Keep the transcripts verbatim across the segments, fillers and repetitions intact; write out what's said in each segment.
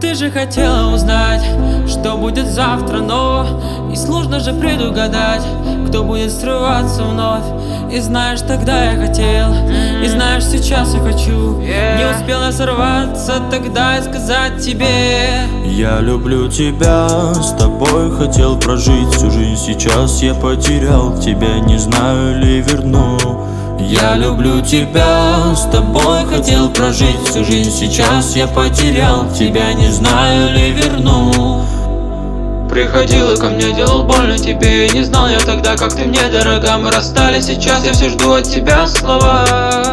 Ты же хотела узнать, что будет завтра, но и сложно же предугадать, кто будет срываться вновь. И знаешь, тогда я хотел, и знаешь, сейчас я хочу. Не успела сорваться тогда и сказать тебе: я люблю тебя, с тобой хотел прожить всю жизнь. Сейчас я потерял тебя, не знаю ли верну. Я люблю тебя, с тобой хотел прожить всю жизнь. Сейчас я потерял тебя, не знаю ли верну. Приходила ко мне, делал больно тебе. Не знал я тогда, как ты мне дорога. Мы расстались, сейчас я все жду от тебя слова.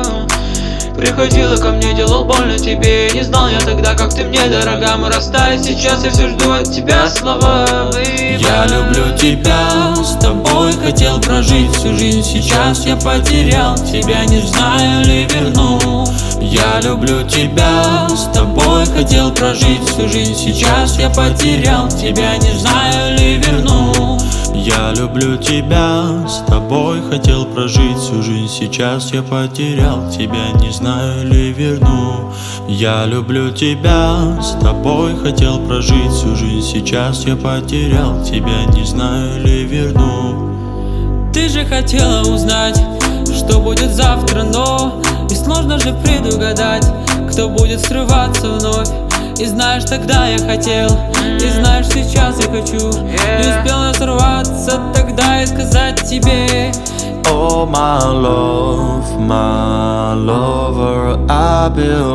Приходила ко мне, делал больно тебе. Не знал я тогда, как ты мне дорога. Мы расстались, сейчас я все жду от тебя слова. Я люблю тебя, с тобой хотел прожить всю жизнь. Сейчас я потерял тебя, не знаю ли верну. Я люблю тебя, с тобой хотел прожить всю жизнь. Сейчас я потерял тебя, не знаю ли верну. Я люблю тебя, с тобой хотел прожить всю жизнь. Сейчас я потерял тебя, не знаю ли верну. Я люблю тебя, с тобой хотел прожить всю жизнь. Сейчас я потерял тебя, не знаю ли верну. Ты же хотела узнать, что будет завтра, но и сложно же предугадать, кто будет срываться вновь. И знаешь, тогда я хотел, и знаешь, сейчас я хочу. Не успела сорваться тогда и сказать тебе: oh my love, my lover, I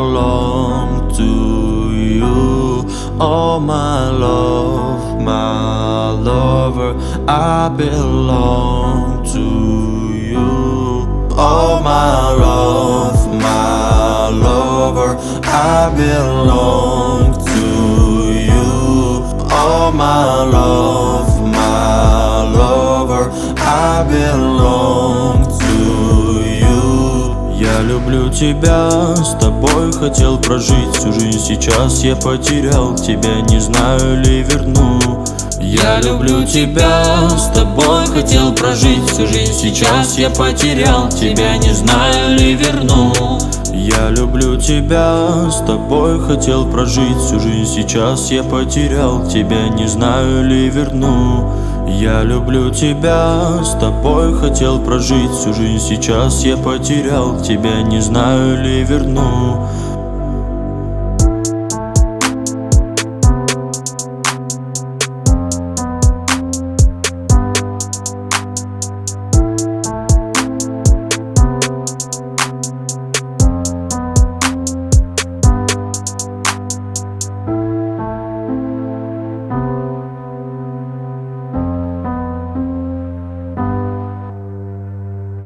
belong to you. Oh my love, my lover, I belong to you. Oh my love, my lover, I belong to you. Oh my love, my lover, I belong to you. Я люблю тебя, с тобой хотел прожить всю жизнь. Сейчас я потерял тебя, не знаю ли верну. Я люблю тебя, с тобой хотел прожить всю жизнь. Сейчас я потерял тебя, не знаю ли верну. Я люблю тебя, с тобой хотел прожить всю жизнь. Сейчас я потерял тебя, не знаю ли верну. Я люблю тебя, с тобой хотел прожить всю жизнь. Сейчас я потерял тебя, не знаю ли верну.